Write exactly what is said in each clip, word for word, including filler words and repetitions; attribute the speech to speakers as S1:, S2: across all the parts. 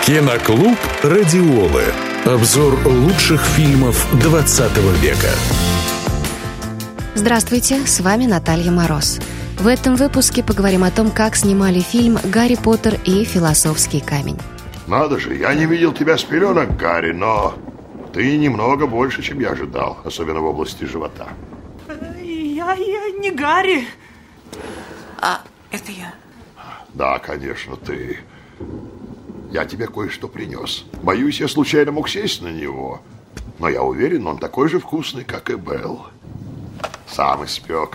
S1: Киноклуб «Радиолы». Обзор лучших фильмов двадцатого века.
S2: Здравствуйте, с вами Наталья Мороз. В этом выпуске поговорим о том, как снимали фильм «Гарри Поттер и философский камень».
S3: Надо же, я не видел тебя с пеленок, Гарри, но ты немного больше, чем я ожидал, особенно в области живота.
S4: Я, я не Гарри. А, это я.
S3: Да, конечно, ты. Я тебе кое-что принес. Боюсь, я случайно мог сесть на него. Но я уверен, он такой же вкусный, как и Белл. Сам испек.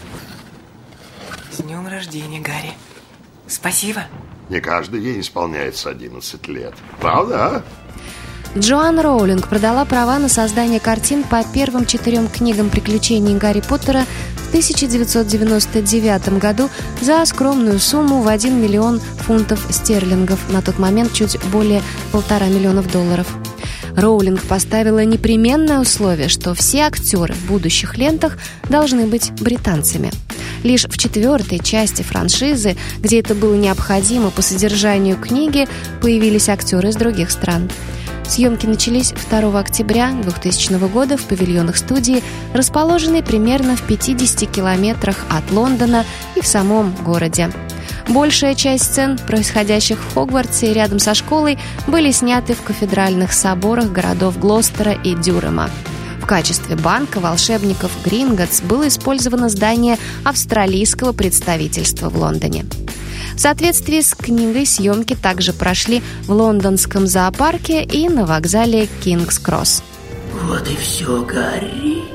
S4: С днем рождения, Гарри. Спасибо.
S3: Не каждый день исполняется одиннадцать лет. Правда, а?
S2: Джоан Роулинг продала права на создание картин по первым четырем книгам приключений Гарри Поттера в тысяча девятьсот девяносто девятом году за скромную сумму в один миллион фунтов стерлингов, на тот момент чуть более полтора миллионов долларов. Роулинг поставила непременное условие, что все актеры в будущих лентах должны быть британцами. Лишь в четвертой части франшизы, где это было необходимо по содержанию книги, появились актеры из других стран. Съемки начались второго октября двухтысячного года в павильонах студии, расположенной примерно в пятидесяти километрах от Лондона и в самом городе. Большая часть сцен, происходящих в Хогвартсе и рядом со школой, были сняты в кафедральных соборах городов Глостера и Дюрема. В качестве банка волшебников Гринготts было использовано здание австралийского представительства в Лондоне. В соответствии с книгой съемки также прошли в лондонском зоопарке и на вокзале Кингс-Кросс.
S5: Вот и все, Гарри.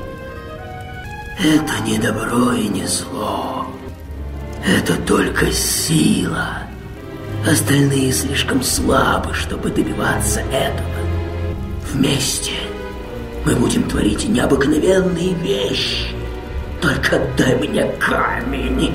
S5: Это не добро и не зло. Это только сила. Остальные слишком слабы, чтобы добиваться этого. Вместе мы будем творить необыкновенные вещи. Только отдай мне камень.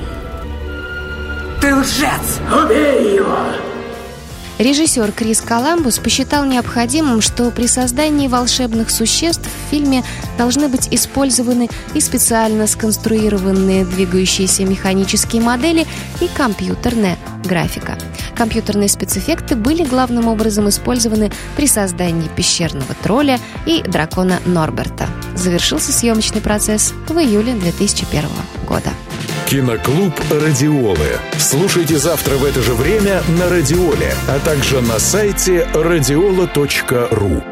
S4: Ты лжец!
S5: Убей его!
S2: Режиссер Крис Коламбус посчитал необходимым, что при создании волшебных существ в фильме должны быть использованы и специально сконструированные двигающиеся механические модели и компьютерная графика. Компьютерные спецэффекты были главным образом использованы при создании пещерного тролля и дракона Норберта. Завершился съемочный процесс в июле две тысячи первого года.
S1: Киноклуб «Радиолы». Слушайте завтра в это же время на Радиоле, а также на сайте радиола точка ру.